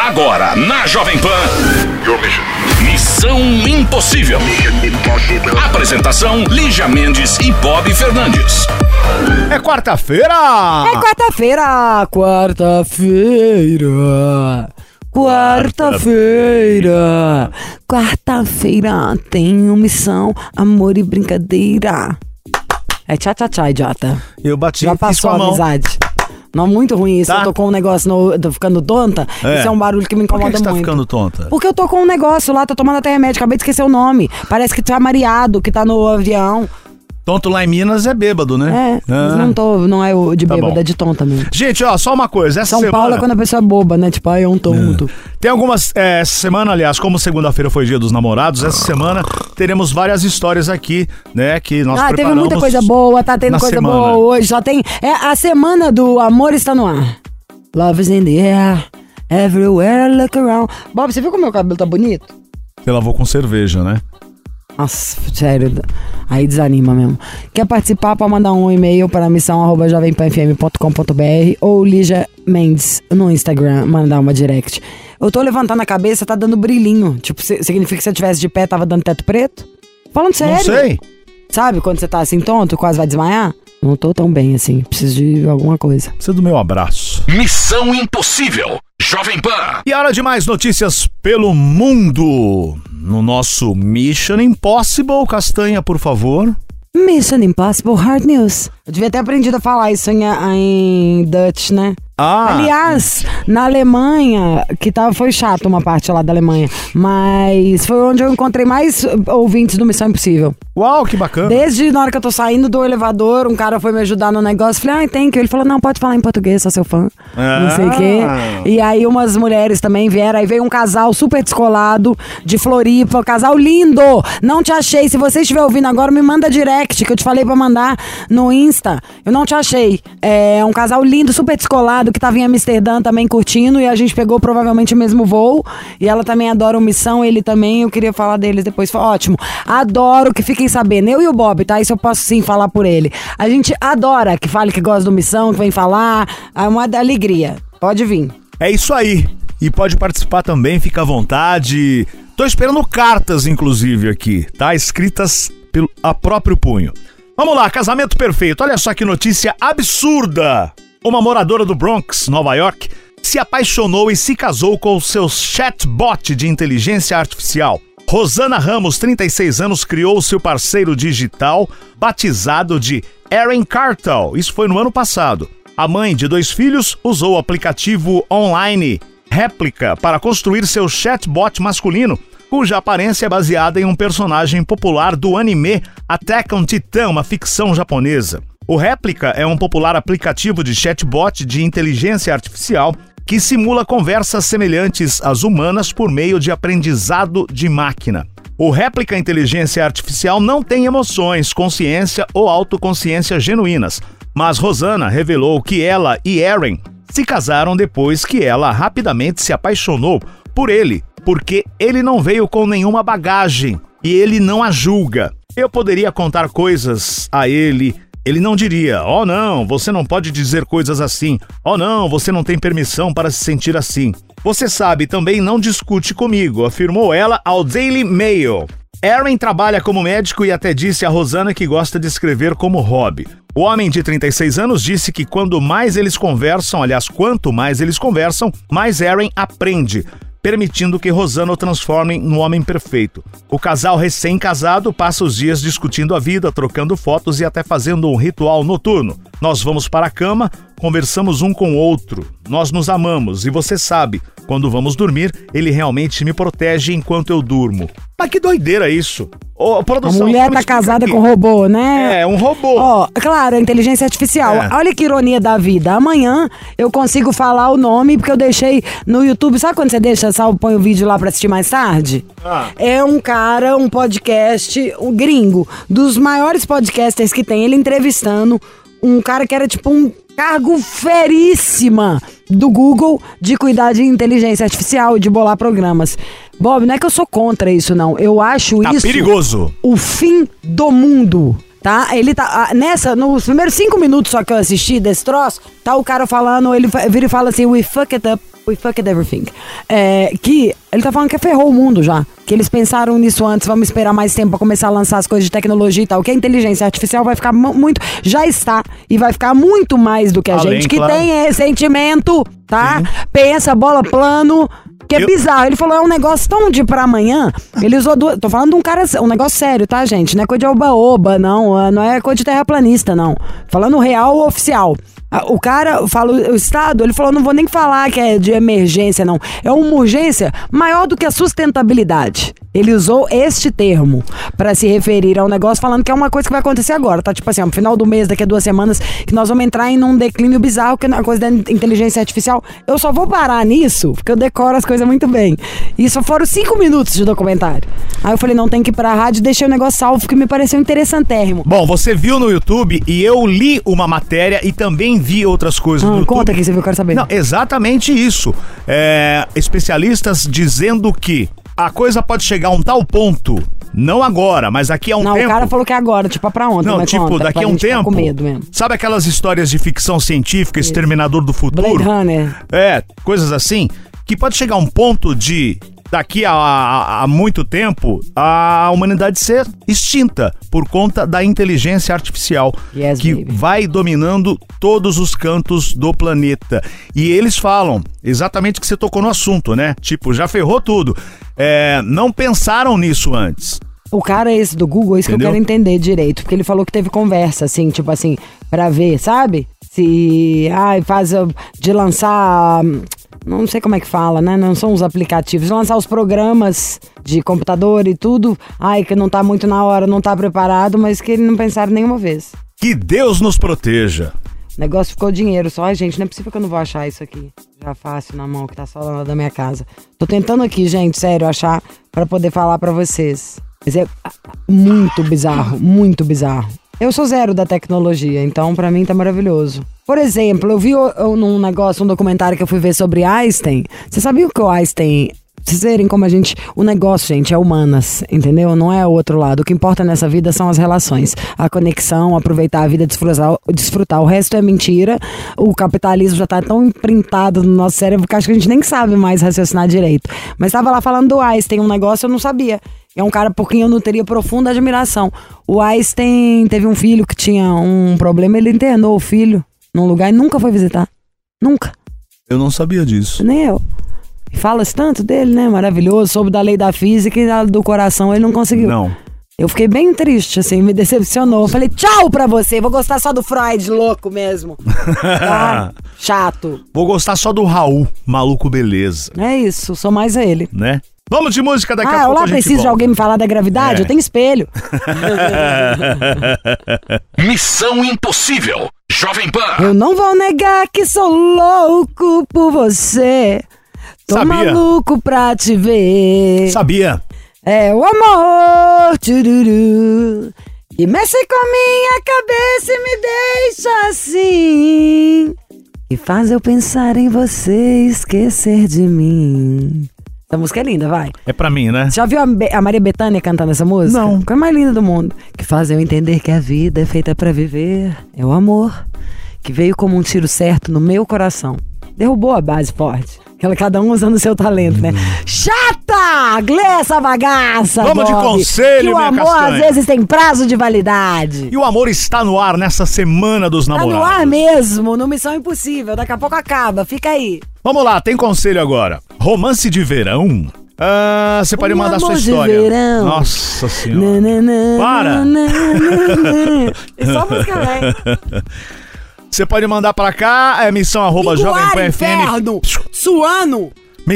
Agora, na Jovem Pan, Missão Impossível. Apresentação, Lígia Mendes e Bob Fernandes. É quarta-feira! Quarta-feira tenho missão, amor e brincadeira. É tchá-tchá-tchá, idiota. Eu bati. Já passou a amizade. Não, muito ruim isso. Tá. Eu tô com um negócio, tô ficando tonta. Isso é um barulho que me incomoda Por que você muito. tá ficando tonta? Porque eu tô com um negócio lá, tô tomando até remédio, acabei de esquecer o nome. Parece que tá mareado, que tá no avião. Tonto lá em Minas é bêbado, né? Mas não é o de bêbado, bom. é de tonta mesmo. Gente, ó, só uma coisa. Essa São semana... Paulo é quando a pessoa é boba, né? Tipo, é um tonto. Tem algumas... essa semana, aliás, como segunda-feira foi Dia dos Namorados, essa semana teremos várias histórias aqui, né? Que nós preparamos. Teve muita coisa boa, tá tendo coisa semana. boa hoje. Só tem... a semana do amor está no ar. Love is in the air, everywhere I look around. Bob, você viu como meu cabelo tá bonito? Você lavou com cerveja, né? Nossa, sério, aí desanima mesmo. Quer participar, pode mandar um e-mail para missão@jovempanfm.com.br ou Lígia Mendes no Instagram, mandar uma direct. Eu tô levantando a cabeça, tá dando brilhinho. Tipo, significa que se eu tivesse de pé, tava dando teto preto? Falando sério. Não sei. Sabe quando você tá assim tonto, quase vai desmaiar? Não tô tão bem assim, preciso de alguma coisa. Precisa do meu abraço. Missão Impossível. Jovem Pan. E hora de mais notícias pelo mundo. No nosso Mission Impossible, Castanha, por favor. Mission Impossible Hard News. Eu devia ter aprendido a falar isso em Dutch, né? Aliás, na Alemanha, foi chato uma parte lá da Alemanha, mas foi onde eu encontrei mais ouvintes do Missão Impossível. Uau, que bacana. Desde na hora que eu tô saindo do elevador, um cara foi me ajudar no negócio, falei, tem que. Ele falou, não, pode falar em português, sou seu fã. Não sei o quê. E aí umas mulheres também vieram, aí veio um casal super descolado, de Floripa, um casal lindo. Não te achei, se você estiver ouvindo agora, me manda direct, que eu te falei pra mandar no Insta. Eu não te achei. É um casal lindo, super descolado, que tava em Amsterdã também curtindo, e a gente pegou provavelmente o mesmo voo, e ela também adora o Missão, ele também, eu queria falar deles depois, foi ótimo. Adoro que fiquem sabendo, eu e o Bob, tá? Isso eu posso sim falar por ele. A gente adora que fale que gosta do Missão, que vem falar, é uma alegria. Pode vir. É isso aí. E pode participar também, fica à vontade. Tô esperando cartas, inclusive, aqui, tá? Escritas a próprio punho. Vamos lá, casamento perfeito. Olha só que notícia absurda. Uma moradora do Bronx, Nova York, se apaixonou e se casou com o seu chatbot de inteligência artificial. Rosana Ramos, 36 anos, criou o seu parceiro digital, batizado de Erin Cartel. Isso foi no ano passado. A mãe de 2 filhos usou o aplicativo online Réplica para construir seu chatbot masculino, cuja aparência é baseada em um personagem popular do anime Attack on Titan, uma ficção japonesa. O Réplica é um popular aplicativo de chatbot de inteligência artificial que simula conversas semelhantes às humanas por meio de aprendizado de máquina. O Réplica Inteligência Artificial não tem emoções, consciência ou autoconsciência genuínas, mas Rosana revelou que ela e Erin se casaram depois que ela rapidamente se apaixonou por ele, porque ele não veio com nenhuma bagagem e ele não a julga. Eu poderia contar coisas a ele. Ele não diria, oh não, você não pode dizer coisas assim. Oh não, você não tem permissão para se sentir assim. Você sabe, também não discute comigo, afirmou ela ao Daily Mail. Erin trabalha como médico e até disse a Rosana que gosta de escrever como hobby. O homem de 36 anos disse que quanto mais eles conversam, mais Erin aprende, permitindo que Rosana o transforme num homem perfeito. O casal recém-casado passa os dias discutindo a vida, trocando fotos e até fazendo um ritual noturno. Nós vamos para a cama, conversamos um com o outro, nós nos amamos e você sabe, quando vamos dormir, ele realmente me protege enquanto eu durmo. Mas que doideira isso! Oh, produção, a mulher tá casada aqui com robô, né? É, um robô. Ó, claro, a inteligência artificial. Olha que ironia da vida. Amanhã eu consigo falar o nome porque eu deixei no YouTube. Sabe quando você deixa, põe o vídeo lá pra assistir mais tarde? É um cara, um podcast, um gringo, dos maiores podcasters que tem, ele entrevistando um cara que era tipo um cargo feríssima do Google de cuidar de inteligência artificial e de bolar programas. Bob, não é que eu sou contra isso, não. Eu acho isso perigoso. O fim do mundo, tá? Ele tá... nos primeiros 5 minutos só que eu assisti desse troço, tá o cara falando, ele vira e fala assim, we fucked up. We Fucked Everything. Que ele tá falando que ferrou o mundo já. Que eles pensaram nisso antes, vamos esperar mais tempo pra começar a lançar as coisas de tecnologia e tal. Que a inteligência artificial vai ficar muito... Já está. E vai ficar muito mais do que a gente que tem sentimento, tá? Sim. Pensa, bola plano... Que é bizarro. Ele falou, é um negócio tão de pra amanhã. Ele usou tô falando de um cara, um negócio sério, tá, gente? Não é coisa de oba-oba, não. Não é coisa de terraplanista, não. Falando real oficial. O cara fala, o Estado, ele falou, não vou nem falar que é de emergência, não. É uma urgência maior do que a sustentabilidade. Ele usou este termo pra se referir ao negócio, falando que é uma coisa que vai acontecer agora, tá? Tipo assim, no final do mês, daqui a 2 semanas, que nós vamos entrar em um declínio bizarro, que é uma coisa da inteligência artificial. Eu só vou parar nisso, porque eu decoro as coisas muito bem. E só foram 5 minutos de documentário. Aí eu falei, não, tem que ir pra rádio, deixei o negócio salvo, porque me pareceu interessantérrimo. Bom, você viu no YouTube e eu li uma matéria e também vi outras coisas no YouTube. Conta aqui, você viu, eu quero saber. Não, exatamente isso. Especialistas dizendo que a coisa pode chegar a um tal ponto, não agora, mas daqui a um tempo... Não, o cara falou que é agora, tipo, pra ontem. Não, tipo, conta, daqui a um tempo... Com medo mesmo. Sabe aquelas histórias de ficção científica, isso. Exterminador do Futuro? Blade Runner. Coisas assim, que pode chegar a um ponto de... Daqui a muito tempo, a humanidade ser extinta por conta da inteligência artificial, que baby. Vai dominando todos os cantos do planeta. E eles falam exatamente que você tocou no assunto, né? Tipo, já ferrou tudo. Não pensaram nisso antes. O cara esse do Google, isso Entendeu? Que eu quero entender direito, porque ele falou que teve conversa, assim, tipo assim, pra ver, sabe? Se, faz de lançar... Não sei como é que fala, né? Não são os aplicativos. Lançar os programas de computador e tudo. Que não tá muito na hora, não tá preparado, mas que eles não pensaram nenhuma vez. Que Deus nos proteja. O negócio ficou dinheiro só. Gente, não é possível que eu não vou achar isso aqui. Já fácil na mão, que tá só lá da minha casa. Tô tentando aqui, gente, sério, achar pra poder falar pra vocês. Mas é muito bizarro, muito bizarro. Eu sou zero da tecnologia, então pra mim tá maravilhoso. Por exemplo, eu vi num negócio, um documentário que eu fui ver sobre Einstein. Você sabia que o Einstein... Vocês verem como o negócio, gente, é humanas, entendeu? Não é o outro lado. O que importa nessa vida são as relações. A conexão, aproveitar a vida, desfrutar. O resto é mentira. O capitalismo já tá tão imprintado no nosso cérebro que acho que a gente nem sabe mais raciocinar direito. Mas tava lá falando do Einstein, um negócio eu não sabia. É um cara por quem eu nutriria profunda admiração. O Einstein teve um filho que tinha um problema, ele internou o filho num lugar e nunca foi visitar. Nunca. Eu não sabia disso. Nem eu. Fala-se tanto dele, né? Maravilhoso. Soube da lei da física e do coração ele não conseguiu. Não. Eu fiquei bem triste, assim, me decepcionou. Eu falei, tchau pra você, vou gostar só do Freud, louco mesmo. Tá? Chato. Vou gostar só do Raul, maluco beleza. É isso, sou mais ele. Né? Vamos de música daqui a pouco. Olá, preciso de alguém me falar da gravidade? Eu tenho espelho. Missão Impossível, Jovem Pan. Eu não vou negar que sou louco por você. Tô maluco pra te ver. Sabia. É o amor, tchururu, que mexe com a minha cabeça e me deixa assim. E faz eu pensar em você e esquecer de mim. Essa música é linda, vai. É pra mim, né? Já viu a Maria Bethânia cantando essa música? Não. Coisa mais linda do mundo. Que faz eu entender que a vida é feita pra viver. É o amor que veio como um tiro certo no meu coração. Derrubou a base forte. Cada um usando o seu talento, né? Chata! Glê essa bagaça, Vamos Bob. De conselho, que o minha amor castanha. Às vezes tem prazo de validade. E o amor está no ar nessa semana dos namorados. Tá no ar mesmo, no Missão Impossível. Daqui a pouco acaba, fica aí. Vamos lá, tem conselho agora. Romance de verão? Você pode mandar sua história. De verão. Nossa senhora. Para! E só música, velho. Você pode mandar pra cá, missão@jovempanfm. Suando.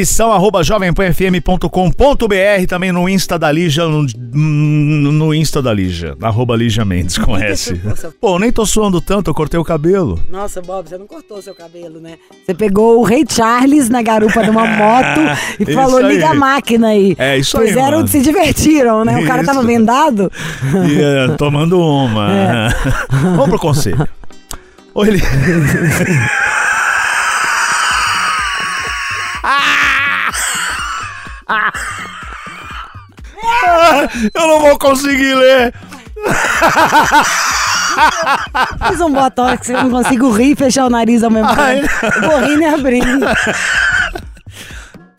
missão@jovempanfm.com.br, também no Insta da Lígia, no Insta da Lígia, @Lígia Mendes com S. Pô, nem tô suando tanto, eu cortei o cabelo. Nossa, Bob, você não cortou seu cabelo, né? Você pegou o Rei Charles na garupa de uma moto e falou, liga a máquina aí. É isso aí, Fizeram, se divertiram, né? O cara tava vendado. Tomando uma. Vamos pro conselho. Ou ele... eu não vou conseguir ler. Fiz um botox, eu não consigo rir e fechar o nariz ao mesmo tempo. Vou rindo e abrindo.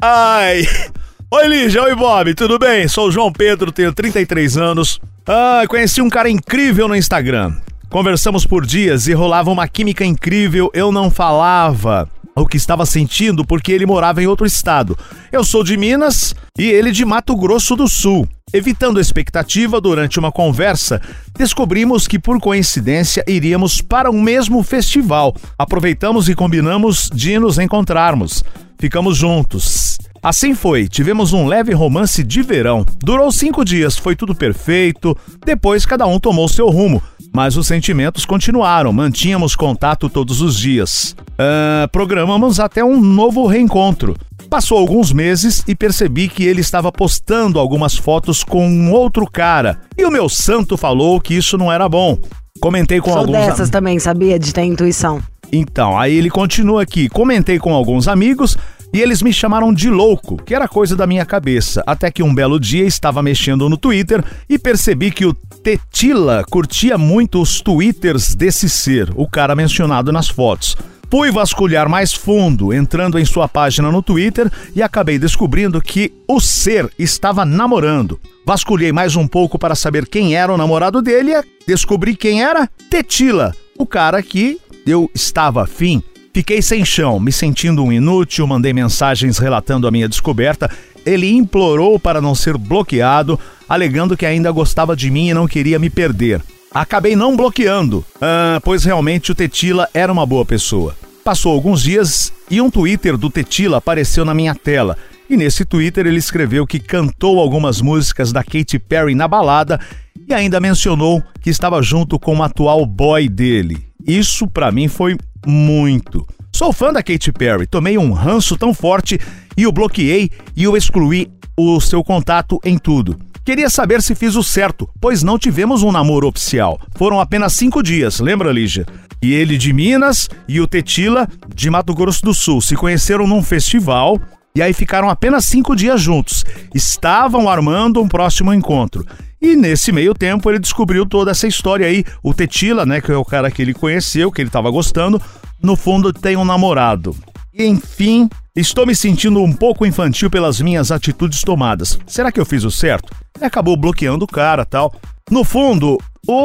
Ai. Oi, Lígia. Oi, Bob. Tudo bem? Sou o João Pedro, tenho 33 anos. Conheci um cara incrível no Instagram. Conversamos por dias e rolava uma química incrível. Eu não falava o que estava sentindo porque ele morava em outro estado. Eu sou de Minas e ele de Mato Grosso do Sul. Evitando a expectativa, durante uma conversa, descobrimos que, por coincidência, iríamos para o mesmo festival. Aproveitamos e combinamos de nos encontrarmos. Ficamos juntos. Assim foi, tivemos um leve romance de verão. Durou 5 dias, foi tudo perfeito. Depois, cada um tomou seu rumo. Mas os sentimentos continuaram, mantínhamos contato todos os dias. Programamos até um novo reencontro. Passou alguns meses e percebi que ele estava postando algumas fotos com um outro cara. E o meu santo falou que isso não era bom. Comentei com alguns... Sou dessas também, sabia? De ter intuição. Então, aí ele continua aqui. Comentei com alguns amigos e eles me chamaram de louco, que era coisa da minha cabeça. Até que um belo dia estava mexendo no Twitter e percebi que o Tetila curtia muito os twitters desse ser, o cara mencionado nas fotos. Fui vasculhar mais fundo, entrando em sua página no Twitter e acabei descobrindo que o ser estava namorando. Vasculhei mais um pouco para saber quem era o namorado dele e descobri quem era Tetila, o cara que eu estava afim. Fiquei sem chão, me sentindo um inútil, mandei mensagens relatando a minha descoberta. Ele implorou para não ser bloqueado, alegando que ainda gostava de mim e não queria me perder. Acabei não bloqueando, pois realmente o Tetila era uma boa pessoa. Passou alguns dias e um Twitter do Tetila apareceu na minha tela. E nesse Twitter ele escreveu que cantou algumas músicas da Katy Perry na balada e ainda mencionou que estava junto com o atual boy dele. Isso pra mim foi muito. Sou fã da Katy Perry, tomei um ranço tão forte e o bloqueei e o excluí o seu contato em tudo. Queria saber se fiz o certo, pois não tivemos um namoro oficial. Foram apenas 5 dias, lembra, Lígia? E ele de Minas e o Tetila de Mato Grosso do Sul se conheceram num festival e aí ficaram apenas 5 dias juntos. Estavam armando um próximo encontro. E nesse meio tempo ele descobriu toda essa história aí. O Tetila, né, que é o cara que ele conheceu, que ele estava gostando, no fundo tem um namorado. E, enfim, estou me sentindo um pouco infantil pelas minhas atitudes tomadas. Será que eu fiz o certo? Ele acabou bloqueando o cara e tal. No fundo,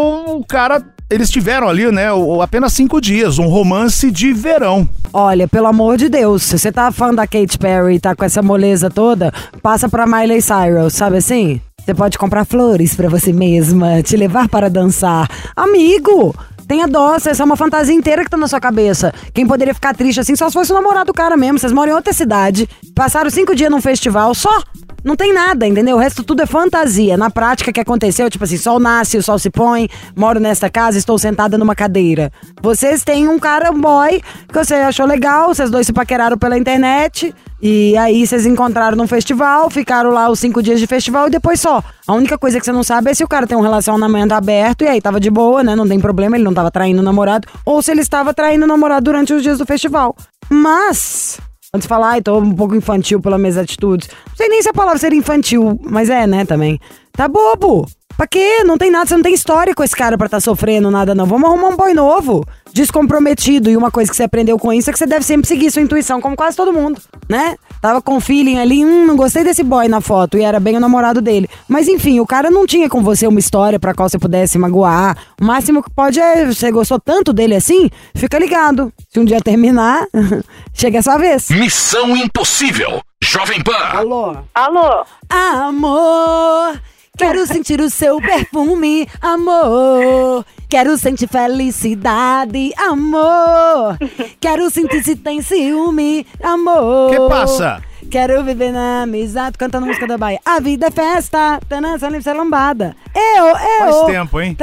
o cara... Eles tiveram ali, né, apenas 5 dias, um romance de verão. Olha, pelo amor de Deus, se você tá fã da Katy Perry e tá com essa moleza toda, passa pra Miley Cyrus, sabe assim? Você pode comprar flores pra você mesma, te levar para dançar. Amigo, tenha dó, essa é uma fantasia inteira que tá na sua cabeça. Quem poderia ficar triste assim só se fosse o namorado do cara mesmo. Vocês moram em outra cidade, passaram 5 dias num festival, só... Não tem nada, entendeu? O resto tudo é fantasia. Na prática, o que aconteceu, tipo assim, sol nasce, o sol se põe, moro nesta casa, estou sentada numa cadeira. Vocês têm um cara, um boy, que você achou legal, vocês dois se paqueraram pela internet, e aí vocês encontraram num festival, ficaram lá os 5 dias de festival e depois só. A única coisa que você não sabe é se o cara tem um relacionamento aberto e aí tava de boa, né? Não tem problema, ele não tava traindo o namorado, ou se ele estava traindo o namorado durante os dias do festival. Mas... Antes de falar, tô um pouco infantil pelas minhas atitudes. Não sei nem se a palavra seria infantil, mas é, né, também. Tá bobo. Pra quê? Não tem nada, você não tem história com esse cara pra tá sofrendo nada, não. Vamos arrumar um boy novo, descomprometido. E uma coisa que você aprendeu com isso é que você deve sempre seguir sua intuição, como quase todo mundo, né? Tava com feeling ali, não gostei desse boy na foto, e era bem o namorado dele. Mas enfim, o cara não tinha com você uma história pra qual você pudesse magoar. O máximo que pode é, você gostou tanto dele assim, fica ligado. Se um dia terminar, chega a sua vez. Missão Impossível, Jovem Pan. Alô? Alô? Amor, quero sentir o seu perfume, amor. Quero sentir felicidade, amor. Quero sentir se tem ciúme, amor. Que passa? Quero viver na amizade, cantando a música da Bahia. A vida é festa, essa lambada. Faz tempo, hein?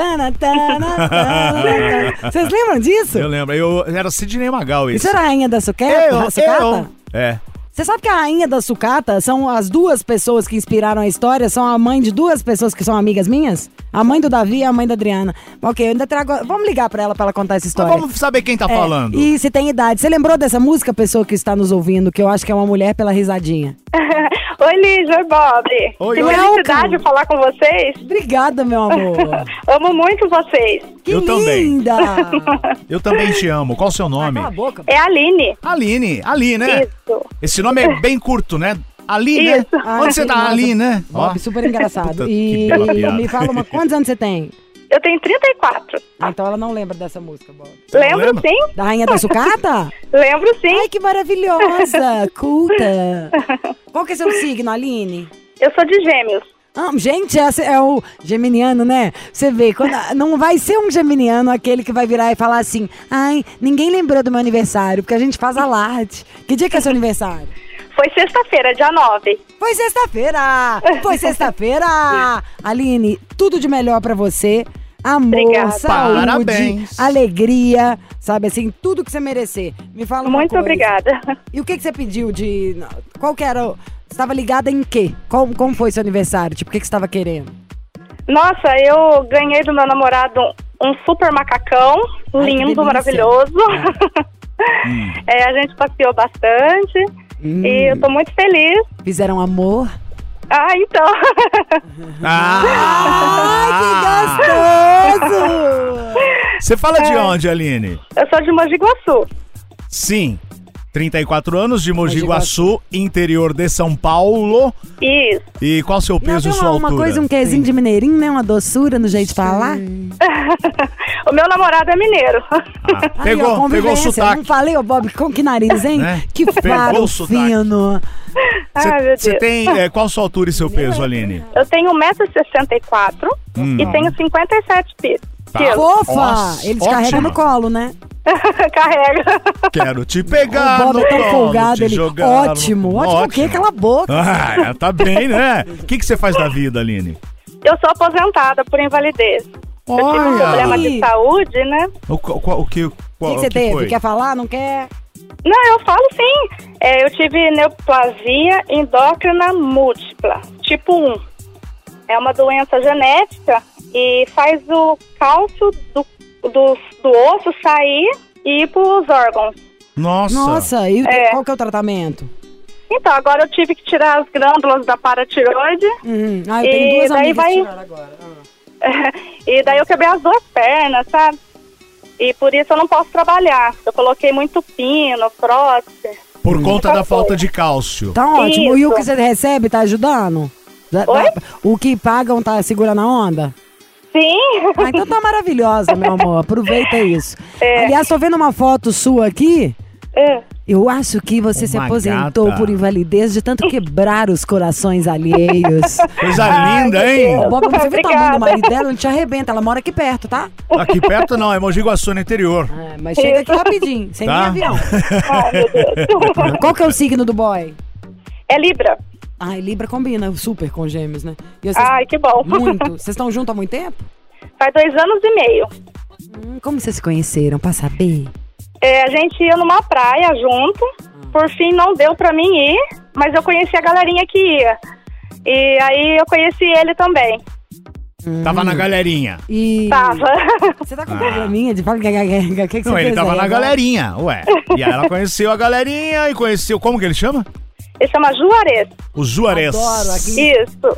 Vocês lembram disso? Eu lembro, era Sidney Magal isso. Isso era a Rainha da Sucata? É. Você sabe que a Rainha da Sucata são as 2 pessoas que inspiraram a história, são a mãe de 2 pessoas que são amigas minhas? A mãe do Davi e a mãe da Adriana. Ok, eu ainda trago... Vamos ligar pra ela contar essa história. Mas vamos saber quem tá falando. E se tem idade. Você lembrou dessa música, pessoa que está nos ouvindo, que eu acho que é uma mulher pela risadinha? Oi, Lígia, oi, Bob. Oi, que oi. felicidade de falar com vocês. Obrigada, meu amor. Amo muito vocês. Que Eu também. linda. Eu também te amo. Qual o seu nome? Cala a boca. É a Aline. Ali, né? Isso. Esse nome é bem curto, né? Ali, né? Isso. Onde você tá? nossa, Ali, né? Ó. Bob, super engraçado. Puta, E que bela piada. me fala quantos anos você tem? Eu tenho 34. Ah, então ela não lembra dessa música, Bob. Lembro lembra? sim? Da Rainha da Sucata? Lembro sim. Ai, que maravilhosa, culta. Qual que é seu signo, Aline? Eu sou de Gêmeos. Ah, gente, esse é o geminiano, né? Você vê, não vai ser um geminiano aquele que vai virar e falar assim: ai, ninguém lembrou do meu aniversário, porque a gente faz alarde. Que dia que é seu aniversário? Foi sexta-feira, dia 9. Foi sexta-feira! Foi sexta-feira! Aline, tudo de melhor pra você. Amor, Obrigada. saúde, Parabéns. alegria, sabe assim, tudo que você merecer. Me fala uma Muito coisa. obrigada. E o que você pediu de... Qual que era... Você estava ligada em quê? Como foi seu aniversário? Tipo, o que você estava querendo? Nossa, eu ganhei do meu namorado um super macacão, Ai, que lindo, delícia. maravilhoso. A gente passeou bastante e eu tô muito feliz. Fizeram amor? Ah, então. Ai, que gostoso! Você fala de onde, Aline? Eu sou de Mogi Guaçu. Sim. 34 anos de Mogi Mogi Guaçu, interior de São Paulo. Isso. E qual o seu peso e sua uma altura? coisa, um quezinho de mineirinho, né? Uma doçura no jeito de falar. O meu namorado é mineiro. Ah, Aí, pegou, ó, pegou o convivência. sotaque. Não falei, ô Bob, com que nariz, hein? Né? Que Pegou faro o sotaque. fino. Ai, meu Deus. Você tem... qual a sua altura e seu peso, Aline? Eu tenho 1,64 m e tenho 57 quilos. Fofa! Nossa, Eles carregam ótima. no colo, né? Carrega. Quero te pegar O Bob no é tão colo, folgado, te ele. jogar Ótimo, no- ótimo o quê? Cala a boca. Ah, tá bem, né? O que você faz da vida, Aline? Eu sou aposentada por invalidez. Eu tive um Olha. problema de saúde, né? O que O que você teve? foi? Quer falar? Não quer? Não, eu falo sim. Eu tive neoplasia endócrina múltipla, tipo 1. É uma doença genética e faz o cálcio do osso sair e ir para os órgãos. Nossa. E É. qual que é o tratamento? Então, agora eu tive que tirar as glândulas da paratireoide Eu tenho E duas daí amigas vai- que tiraram agora. e daí eu quebrei as duas pernas, sabe? E por isso eu não posso trabalhar. Eu coloquei muito pino, prótese. Por conta da Essa falta coisa. de cálcio. Tá ótimo. E o Isso. que você recebe tá ajudando? Oi? O que pagam tá segurando a onda? Sim. Ah, então tá maravilhosa, meu amor. Aproveita isso. É. Aliás, tô vendo uma foto sua aqui. É. Eu acho que você se Uma aposentou gata. por invalidez de tanto quebrar os corações alheios. Coisa Ai, linda, meu hein? Deus. Bob, você viu o tamanho Obrigada. do marido dela? Ele te arrebenta. Ela mora aqui perto, tá? Aqui perto não, é Mogi Guaçu, no interior. É, mas chega aqui rapidinho, sem Tá. nem avião. Ai, meu Deus. Qual que é o signo do boy? É Libra. Ai, Libra combina super com gêmeos, né? E vocês- Ai, que bom. Muito. Vocês estão juntos há muito tempo? Faz 2 anos e meio. Como vocês se conheceram, pra saber? A gente ia numa praia junto. Por fim, não deu pra mim ir, mas eu conheci a galerinha que ia. E aí eu conheci ele também. Tava na galerinha. E... Tava. Você tá com probleminha de falar que você Não, ele fez tava aí na agora? galerinha, ué. E aí ela conheceu a galerinha e conheceu... Como que ele chama? Ele chama Juarez. O Juarez. Adoro aqui. Isso.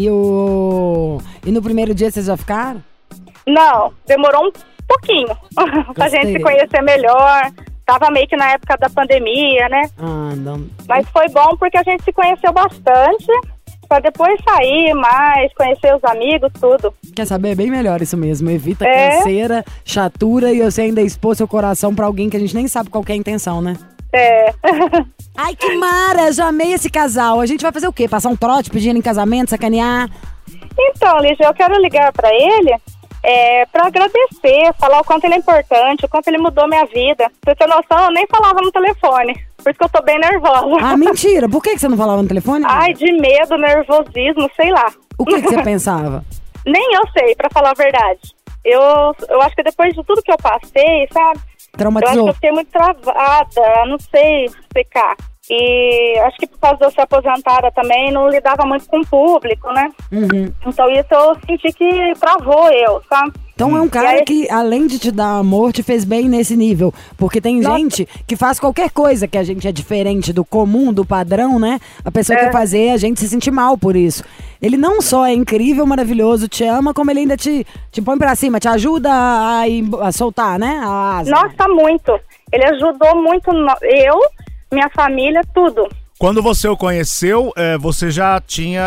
E no primeiro dia vocês já ficaram? Não, demorou um pouquinho pra gente se conhecer melhor. Tava meio que na época da pandemia, né? Ah, não. Mas foi bom porque a gente se conheceu bastante. Pra depois sair mais, conhecer os amigos, tudo. Quer saber? É bem melhor isso mesmo. Evita É. canseira, chatura e você ainda expor seu coração pra alguém que a gente nem sabe qual que é a intenção, né? É. Ai, que mara! Já amei esse casal. A gente vai fazer o quê? Passar um trote, pedir ele em casamento, sacanear? Então, Lígia, eu quero ligar pra ele pra agradecer, falar o quanto ele é importante, o quanto ele mudou minha vida. Pra você ter noção, eu nem falava no telefone. Por isso que eu tô bem nervosa. Ah, mentira! Por que você não falava no telefone? Ai, de medo, nervosismo, sei lá. O que você pensava? Nem eu sei, pra falar a verdade. Eu acho que depois de tudo que eu passei, sabe? Eu acho que Traumatizou? eu fiquei muito travada, não sei explicar. E acho que por causa de eu ser aposentada também, não lidava muito com o público, né? Uhum. Então isso eu senti que travou eu, sabe? Então é um cara que, além de te dar amor, te fez bem nesse nível. Porque tem gente que faz qualquer coisa que a gente é diferente do comum, do padrão, né? A pessoa quer fazer a gente se sentir mal por isso. Ele não só é incrível, maravilhoso, te ama, como ele ainda te põe pra cima, te ajuda a soltar, né? A asa. Nossa, muito. Ele ajudou muito eu, minha família, tudo. Quando você o conheceu, você já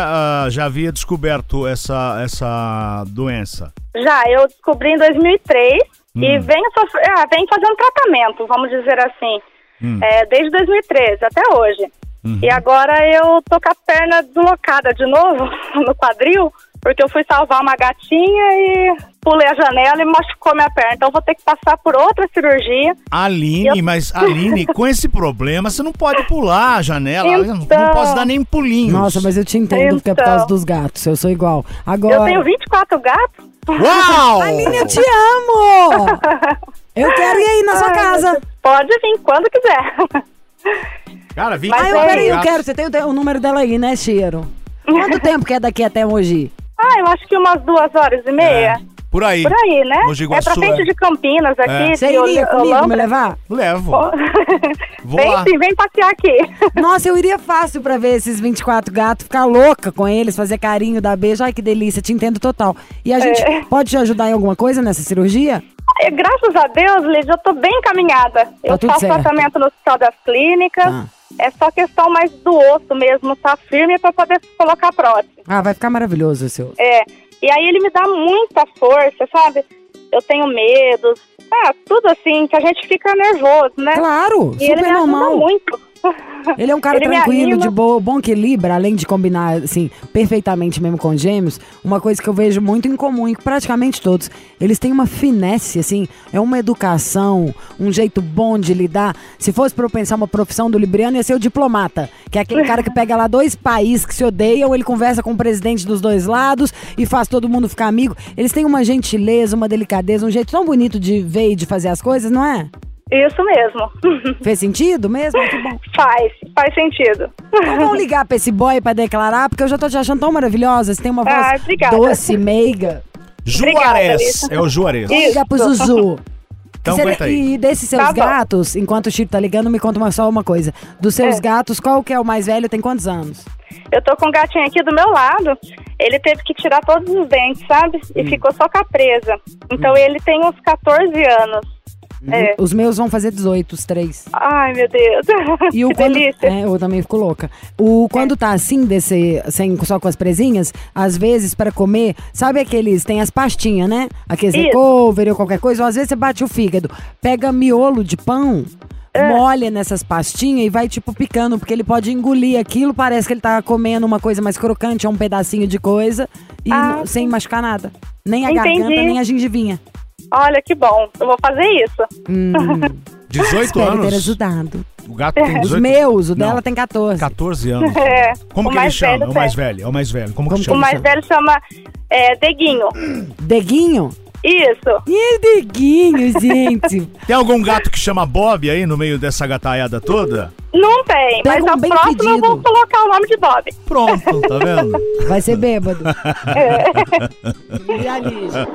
havia descoberto essa doença? Já, eu descobri em 2003 e venho fazendo tratamento, vamos dizer assim, desde 2013 até hoje. E agora eu tô com a perna deslocada de novo no quadril, porque eu fui salvar uma gatinha e pulei a janela e machucou minha perna. Então vou ter que passar por outra cirurgia. Aline, mas Aline, com esse problema, você não pode pular a janela, não pode dar nem pulinhos. Nossa, mas eu te entendo, porque é por causa dos gatos, eu sou igual. Agora... Eu tenho 24 gatos. Uau! Aline, eu te amo! Eu quero ir aí na sua casa. Pode vir, quando quiser. Cara, 24 peraí, eu quero, você tem o número dela aí, né, Cheiro? Quanto tempo que é daqui até Mogi? Eu acho que umas 2h30. Por aí. Por aí, né? Mogi Guaçu, pra frente de Campinas aqui. Você iria comigo me levar? Levo. Vem lá. Sim, vem passear aqui. Nossa, eu iria fácil pra ver esses 24 gatos, ficar louca com eles, fazer carinho, dar beijo. Ai, que delícia, te entendo total. E a gente pode te ajudar em alguma coisa nessa cirurgia? Graças a Deus, Lídia, eu tô bem encaminhada. Eu faço tratamento no Hospital das Clínicas. É só questão mais do osso mesmo, tá firme pra poder colocar prótese. Vai ficar maravilhoso o seu. E aí ele me dá muita força, sabe? Eu tenho medos, tudo assim, que a gente fica nervoso, né? Claro, e super ele me normal. ajuda muito. Ele é um cara tranquilo, de boa, bom equilíbrio, além de combinar, assim, perfeitamente mesmo com gêmeos. Uma coisa que eu vejo muito em comum em praticamente todos, eles têm uma finesse, assim, é uma educação, um jeito bom de lidar. Se fosse pra eu pensar uma profissão do libriano, ia ser o diplomata, que é aquele cara que pega lá 2 países que se odeiam, ele conversa com o presidente dos 2 lados e faz todo mundo ficar amigo. Eles têm uma gentileza, uma delicadeza, um jeito tão bonito de ver e de fazer as coisas, não é? Isso mesmo. Fez sentido mesmo? Que bom. Faz sentido. Então vamos ligar pra esse boy pra declarar, porque eu já tô te achando tão maravilhosa. Você tem uma voz doce, meiga. Juarez, é o Juarez. Liga pro Zuzu. Então aguenta aí. E desses seus gatos, enquanto o Chico tá ligando, me conta só uma coisa. Dos seus gatos, qual que é o mais velho? Tem quantos anos? Eu tô com um gatinho aqui do meu lado. Ele teve que tirar todos os dentes, sabe? E ficou só com a presa. Então ele tem uns 14 anos. Os meus vão fazer 18, os 3. Ai, meu Deus. E o que delícia. Eu também fico louca. Quando tá assim, só com as presinhas, às vezes, pra comer, sabe aqueles, tem as pastinhas, né? Aqueles recovery ou qualquer coisa, ou às vezes você bate o fígado. Pega miolo de pão, molha nessas pastinhas e vai, tipo, picando, porque ele pode engolir aquilo, parece que ele tá comendo uma coisa mais crocante, ou um pedacinho de coisa, e sem machucar nada. Nem a garganta, nem a gengivinha. Olha, que bom. Eu vou fazer isso. 18 Espero anos? ter ajudado. O gato tem 18? Os meus, o dela tem 14. 14 anos. Como O que ele mais chama? velho É o mais velho. É o mais velho. Como que O chama? mais velho chama Deguinho. Deguinho? Isso. E Deguinho, gente? Tem algum gato que chama Bob aí no meio dessa gataiada toda? Não tem, mas um a bem próxima pedido. eu vou colocar o nome de Bob. Pronto, tá vendo? Vai ser bêbado. E a Lígia?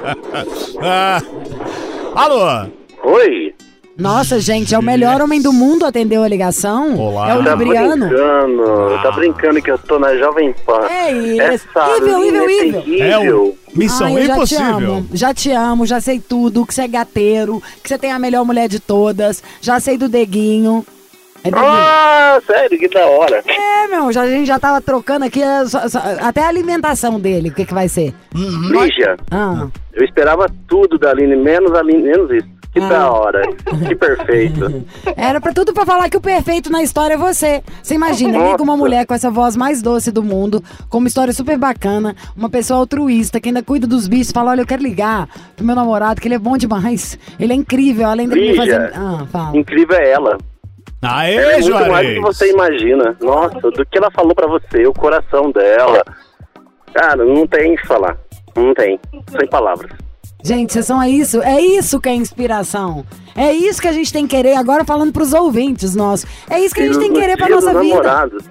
Alô? Oi? Nossa, gente, é o melhor homem do mundo, atendeu a ligação. Olá. É o Libriano. Tá brincando que eu tô na Jovem Pan. É isso. Essa Ível. linha é terrível. Missão Eu Impossível. já te amo, já sei tudo, que você é gateiro, que você tem a melhor mulher de todas, já sei do Deguinho. É Deguinho. Ah, sério, que da hora. A gente já tava trocando aqui até a alimentação dele, o que vai ser. Lígia, eu esperava tudo da Aline, menos isso. Que da hora, que perfeito. Era tudo pra falar que o perfeito na história é você. Você imagina, liga uma mulher com essa voz mais doce do mundo, com uma história super bacana, uma pessoa altruísta, que ainda cuida dos bichos, fala, olha, eu quero ligar pro meu namorado, que ele é bom demais. Ele é incrível, além dele me fazer... Fala. Incrível é ela. Aê, Ela é muito mais do Juarez. que você imagina. Nossa, do que ela falou pra você, o coração dela. Cara, não tem o que falar. Não tem. Sem palavras. Gente, vocês são isso que é inspiração. É isso que a gente tem que querer, agora falando pros ouvintes nossos. É isso que a gente tem que querer pra nossa vida. Namorados.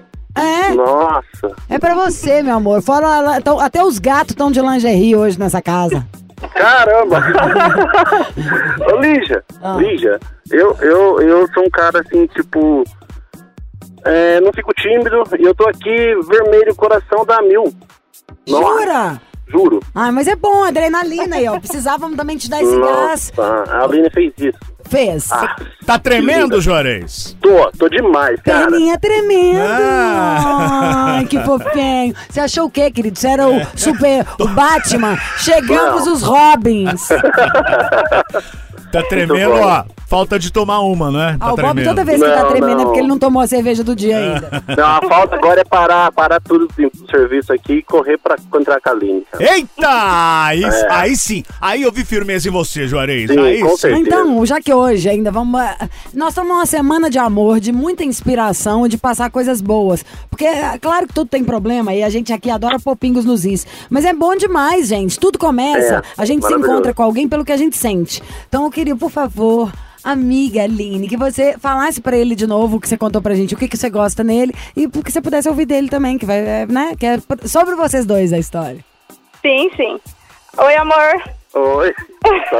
Nossa. É pra você, meu amor. Fora, até os gatos estão de lingerie hoje nessa casa. Caramba! Ô, Lígia, eu sou um cara assim, tipo... não fico tímido e eu tô aqui vermelho, coração dá 1000. Jura? Juro. Ah, mas é bom, adrenalina aí, ó. Precisávamos também te dar esse gás. A Aline fez isso. Fez. Tá tremendo, Juarez? Tô demais, cara. Perninha tremendo. Ai, que fofinho. Você achou o quê, querido? Você era o Batman? Chegamos os Robins. Tá tremendo, ó. Falta de tomar uma, né? Tá O Bob tremendo. toda vez que tá tremendo é porque ele não tomou a cerveja do dia ainda. Não, a falta agora é parar tudo do serviço aqui e correr pra encontrar com a Aline. Eita! Aí sim. Aí eu vi firmeza em você, Juarez. Sim, Aí com sim. certeza. Então, já que hoje ainda vamos... Nós estamos numa semana de amor, de muita inspiração, de passar coisas boas. Porque, claro que tudo tem problema e a gente aqui adora pôr pingos nos is. Mas é bom demais, gente. Tudo começa. A gente se encontra com alguém pelo que a gente sente. Então eu queria, por favor... Amiga Aline, que você falasse pra ele de novo o que você contou pra gente, o que você gosta nele e que você pudesse ouvir dele também, que vai, né? Que é sobre vocês dois a história. Sim. Oi, amor. Oi. Tá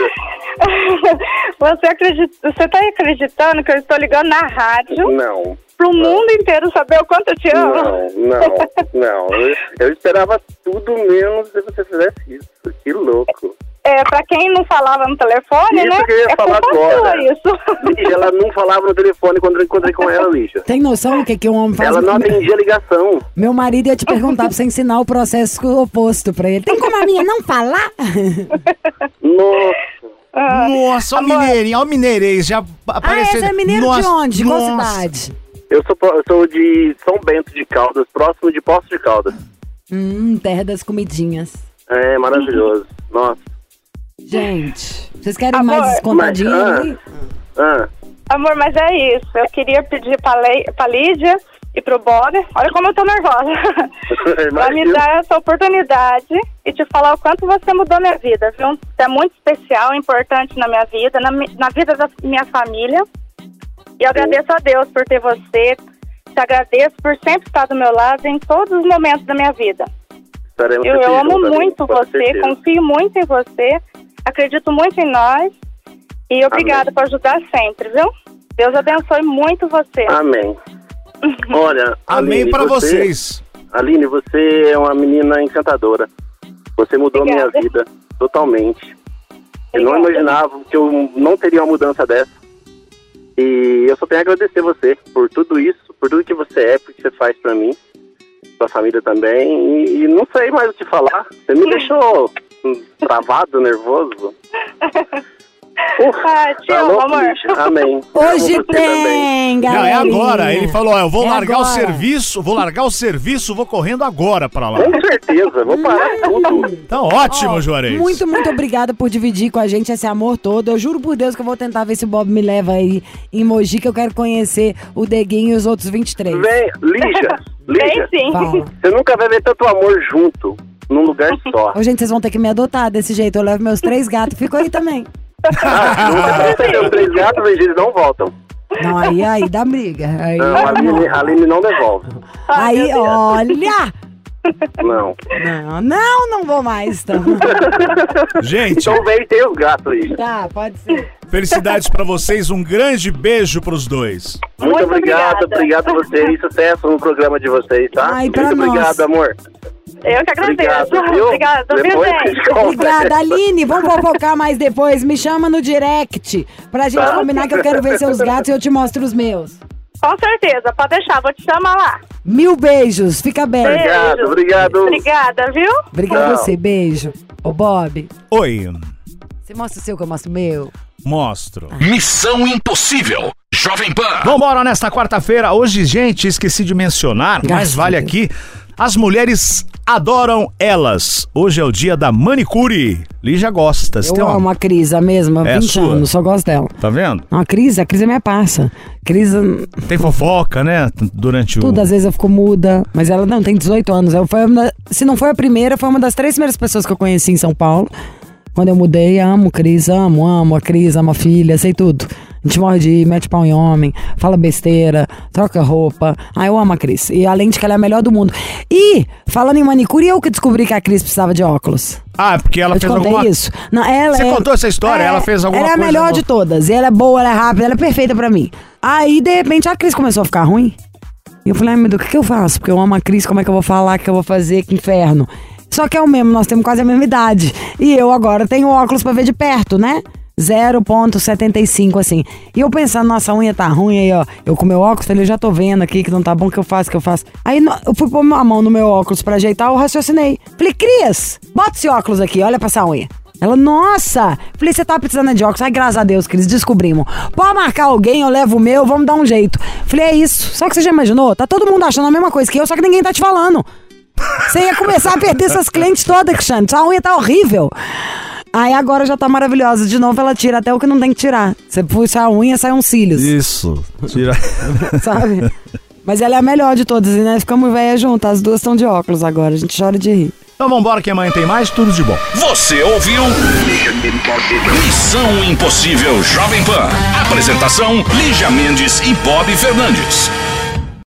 doida. Você tá acreditando que eu estou ligando na rádio? Não. Pro mundo inteiro saber o quanto eu te amo? Não. Eu esperava tudo menos se você fizesse isso. Que louco. Pra quem não falava no telefone, isso, né? Que eu ia falar agora. Isso. Lígia, ela não falava no telefone quando eu encontrei com ela, Lígia. Tem noção do que um homem faz? Ela não atendia a ligação. Meu marido ia te perguntar pra você ensinar o processo oposto pra ele. Tem como a minha não falar? Nossa, ó mineirinho, ó mineirês, já apareceu. Essa é mineiro de onde? De qual cidade? Eu sou de São Bento de Caldas, próximo de Poços de Caldas. Terra das comidinhas. É, maravilhoso. Nossa. Gente, vocês querem mais contadinho aí? Amor, mas é isso. Eu queria pedir pra Lídia e pro Bob, olha como eu tô nervosa, pra me dar essa oportunidade e te falar o quanto você mudou minha vida, viu? Você é muito especial, importante na minha vida, na vida da minha família. E eu agradeço a Deus por ter você, te agradeço por sempre estar do meu lado em todos os momentos da minha vida. Eu amo muito você, confio muito em você, acredito muito em nós e obrigada por ajudar sempre, viu? Deus abençoe muito você. Amém. Olha, amém para vocês. Aline, você é uma menina encantadora. Você mudou minha vida totalmente. Eu não imaginava que eu não teria uma mudança dessa. E eu só tenho a agradecer você por tudo isso, por tudo que você é, por que você faz pra mim, sua família também. E não sei mais o que falar. Você me deixou travado, nervoso. Te amo, amor. Amém. Hoje tem, galera. Não, é agora. Ele falou, eu vou largar agora. o serviço, vou correndo agora pra lá. Com certeza, vou parar tudo. Então, ótimo, Juarez. Muito, muito obrigada por dividir com a gente esse amor todo. Eu juro por Deus que eu vou tentar ver se o Bob me leva aí em Mogi, que eu quero conhecer o Deguinho e os outros 23. Vem, Lígia. Vem sim. Fala. Você nunca vai ver tanto amor junto, num lugar só. Ô, gente, vocês vão ter que me adotar desse jeito. Eu levo meus 3 gatos e fico aí também. Os 3 gatos, eles não voltam. Não, aí dá briga. Aí, Não, a Aline não devolve. aí olha! Não vou mais, então. Gente, Então vem ter os gatos aí. Tá, pode ser. felicidades pra vocês, um grande beijo pros dois. Muito obrigado a vocês. Sucesso no programa de vocês, tá? Ai, pra Muito obrigado, nós. amor. Eu que agradeço. Obrigado, viu? Obrigada, viu, Depois a gente? gente conversa. Obrigada, Aline. Vamos fofocar mais depois. Me chama no direct pra gente combinar que eu quero ver seus gatos e eu te mostro os meus. Com certeza, pode deixar, vou te chamar lá. 1000 beijos. Fica bem. Obrigado. Obrigada, viu? Obrigada a Tchau. você. Beijo. Ô, Bob, Oi, você mostra o seu que eu mostro o meu? mostro. Missão Impossível. Jovem Pan. Vambora nesta quarta-feira. Hoje, gente, esqueci de mencionar, mas Graças vale a Deus. aqui. As mulheres adoram elas. Hoje é o dia da manicure. Lígia gosta. Você tem Eu uma- amo a Cris, a mesma, É 20 sua? anos, só gosto dela. Tá vendo? Não, a Cris é minha parça. Cris, Tem fofoca, né? Durante o... tudo, às vezes eu fico muda, mas ela não, tem 18 anos. Se não foi a primeira, foi uma das 3 primeiras pessoas que eu conheci em São Paulo. Quando eu mudei, amo Cris, amo a Cris, amo a filha, sei tudo. A gente morre de rir, mete pau em homem, fala besteira, troca roupa. Eu amo a Cris. E além de que ela é a melhor do mundo. E, falando em manicure, eu que descobri que a Cris precisava de óculos. Porque ela fez alguma... isso. Não, Você contou essa história? Ela fez alguma coisa... Ela é a melhor de todas. E ela é boa, ela é rápida, ela é perfeita pra mim. Aí, de repente, a Cris começou a ficar ruim. E eu falei, meu Deus, o que eu faço? Porque eu amo a Cris, como é que eu vou falar, o que eu vou fazer, que inferno. Só que é o mesmo, nós temos quase a mesma idade. E eu agora tenho óculos pra ver de perto, né? 0,75 assim. E eu pensando, nossa, a unha tá ruim aí, ó. Eu com meu óculos, falei, já tô vendo aqui que não tá bom, que eu faço. Aí eu fui pôr a mão no meu óculos pra ajeitar, eu raciocinei. Falei, Cris, bota esse óculos aqui, olha pra essa unha. Ela, nossa! Falei, você tá precisando de óculos? Ai, graças a Deus, Cris, descobrimos. Pode marcar alguém, eu levo o meu, vamos dar um jeito. Falei, é isso. Só que você já imaginou? Tá todo mundo achando a mesma coisa que eu, só que ninguém tá te falando. Você ia começar a perder essas clientes todas, Cristiano. Sua unha tá horrível. Aí agora já tá maravilhosa. De novo ela tira até o que não tem que tirar. Você puxa a unha, sai uns cílios. Isso. Tira. Sabe? Mas ela é a melhor de todas. E nós ficamos velhas juntas. As duas estão de óculos agora. A gente chora de rir. Então vambora que amanhã tem mais. Tudo de bom. Você ouviu? Missão Impossível Jovem Pan. Apresentação: Lígia Mendes e Bob Fernandes.